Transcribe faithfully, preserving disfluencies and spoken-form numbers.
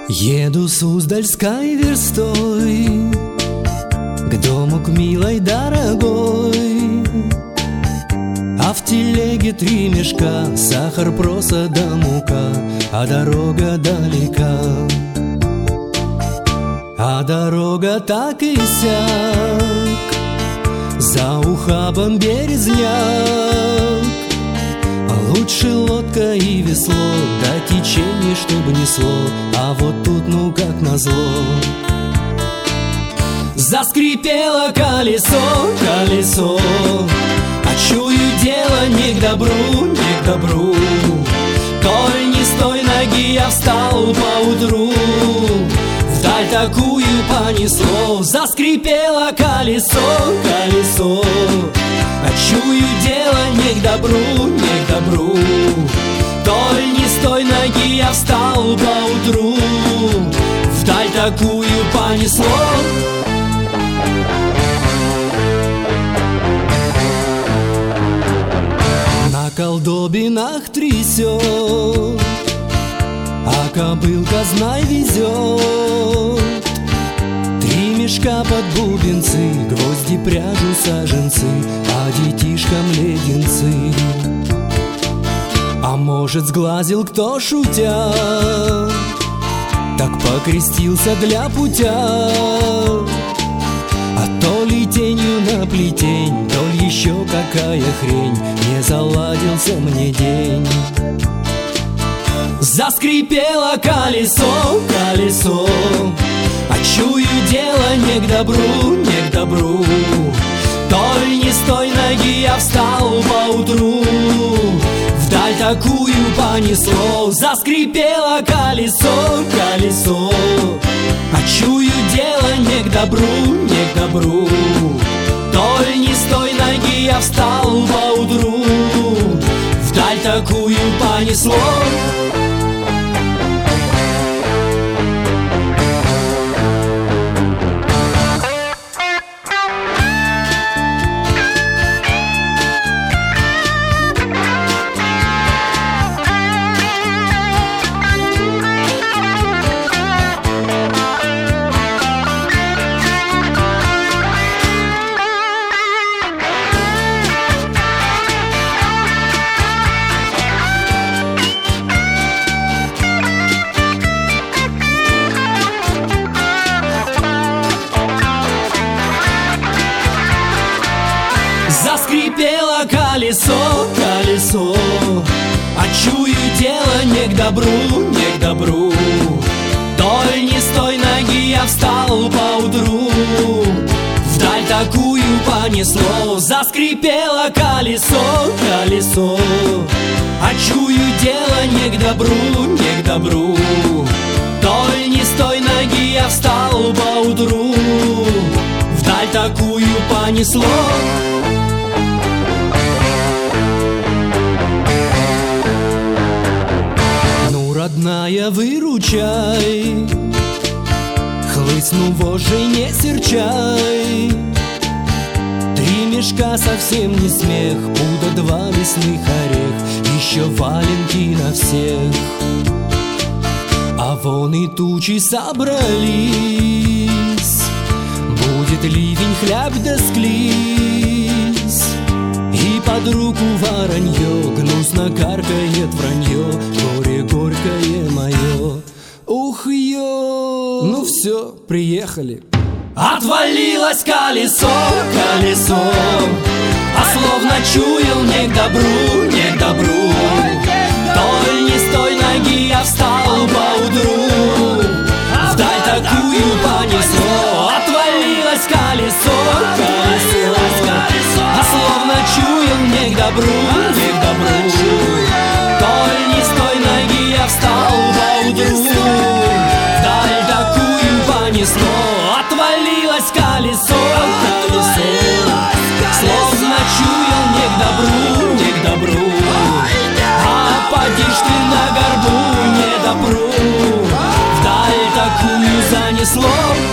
Еду Суздальской верстой к дому, к милой дорогой, а в телеге три мешка, сахар, проса да мука, а дорога далека. А дорога так и сяк, за ухабом березняк. Лучше лодка и весло, да течение, чтобы несло, а вот тут, ну как назло. Заскрипело колесо, колесо, а чую, дело не к добру, не к добру. Толь не с той ноги я встал поутру, вдаль такую понесло. Заскрипело колесо, колесо, а чую, дело не к добру, не к добру. Толь не с той ноги я встал поутру, вдаль такую понесло. На колдобинах трясет, а кобылка, знай, везет. Три мешка под бубенцы, гвозди, пряжу, саженцы, а детишкам леденцы. А может, сглазил кто, шутя, так покрестился для путя. А то ли тенью на плетень, то ли еще какая хрень, не заладился мне день. Заскрипело колесо, колесо, а чую, дело не к добру, не к добру. Толь не с той ноги я встал поутру, вдаль такую понесло. Заскрипело колесо, колесо, а чую, дело не к добру, не к добру. Толь не с той ноги я встал поутру, вдаль такую понесло. Заскрипело колесо, колесо, а чую, дело не к добру, не к добру. Толь не с той ноги я встал поутру, вдаль такую понесло. Заскрипело колесо, колесо, а чую, дело не к добру, не к добру. Толь не с той ноги я встал поутру, вдаль такую понесло. Родная, выручай, хлыстну вожжей, не серчай. Три мешка совсем не смех, пуда два лесных орех, еще валенки на всех. А вон и тучи собрались, будет ливень, хляб да склизь. И под руку воронье, гнусно каркает вранье, горе горькое мое. Ух, ё! Ну все, приехали. Отвалилось колесо, колесо, а словно чуял не к добру, не к добру. Толь не с той ноги я встал поутру, вдаль такую понесло. Отвалилось колесо, колесо, а словно чуял не к добру, не к добру. Толь не с той ноги я встал поутру, вдаль такую понесло. Отвалилось колесо, колесо, словно чуял не к добру, не к добру. А поди ж ты на горбу, не добру, вдаль такую занесло.